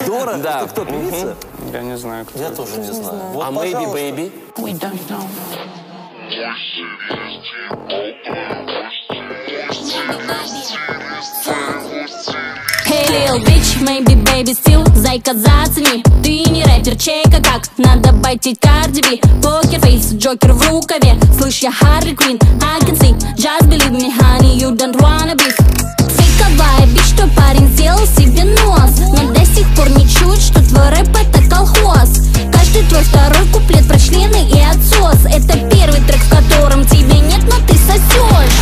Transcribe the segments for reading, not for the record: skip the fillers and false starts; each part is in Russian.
Дора? Да. Это кто, певица? Я не знаю, кто. Я тоже не знаю. Вот, А Maybe Baby? Hey lil bitch, maybe baby still, зайка зацени. Ты не рэпер, чейка как, надо байтить Cardi B. Покерфейс, Джокер в рукаве, слышь, я Harley Quinn. I can see, just believe me, honey, you don't wanna be. Фейковая бич, что парень сделал себе нос, но до сих пор не чуть, что твой рэп это колхоз. Каждый твой второй куплет про члены и отсос. Это первый трек, в котором тебе нет, но ты сосешь.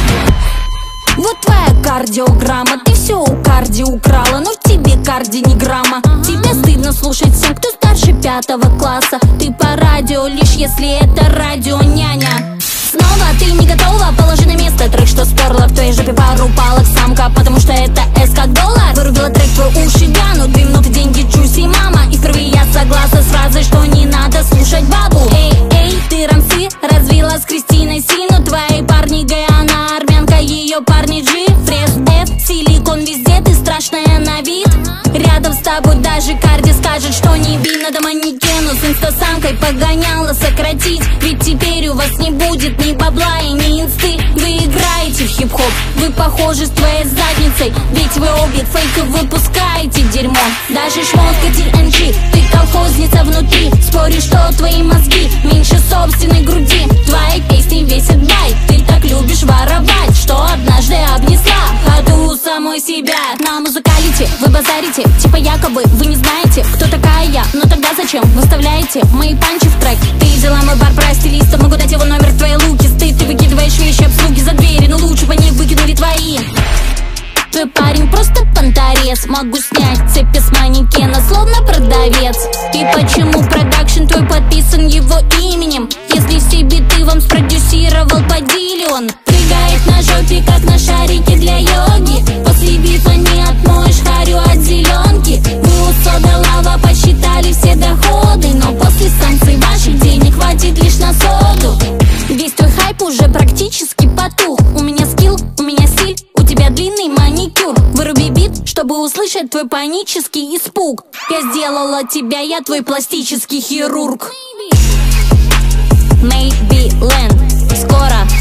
Вот твоя кардиограмма, ты все у карди украла, но в тебе карди ни грамма. Тебе стыдно слушать всем, кто старше 5 класса. Ты по радио, лишь если это радио няня. Снова ты не готова, положи на место трек, что сперла в твоей жопе пару палок самка, потому что это S как доллар. Вырубила трек, твой уши вянут, 2 минуты, деньги, джуси, мама. И впервые я согласна с фразой, что не надо слушать бабу. Эй, эй, ты рамсы развила с Кристиной Сину. Твои парни гей, она армянка, ее парни G. Фрез F, силикон везде, ты страшная на вид. Рядом с тобой даже Карди скажет, что не би. Надо манекену с инстасамкой погоняла сократить. Ведь теперь у вас не будет ни бабла и ни инсты. Вы играете в хип-хоп, вы похожи с твоей задницей. Ведь вы обе фейков выпускаете дерьмо. Даже шмотка TNG, ты колхозница внутри. Споришь, что твои мозги меньше собственной груди. Твои песни весят байт, ты так любишь воровать, что однажды обнесла ходу самой себя. На музыкалите вы базарите, типа якобы вы не знаете, кто такая я. Но тогда зачем вы вставляете мои панчи в трек? Ты взяла мой бар про стилиста, могу дать его номер в твоей луки. Стыд, ты выкидываешь вещи обслуги за двери, но лучше бы они выкинули твои. Твой парень просто понторез, могу снять цепи с манекена, словно продавец. И почему продакшн твой подписан его именем, если все биты вам спродюсировал по диле он? Прыгает на жопе, как на шарике для йоги. После бита не отмоешь харю от зеленки. Вы у Сода Лава посчитали все доходы, но после санкций ваших денег хватит лишь на соду. Весь твой хайп уже практически потух. У меня скилл, у меня стиль, у тебя длинный маникюр. Выруби бит, чтобы услышать твой панический испуг. Я сделала тебя, я твой пластический хирург. Maybe Land, скоро.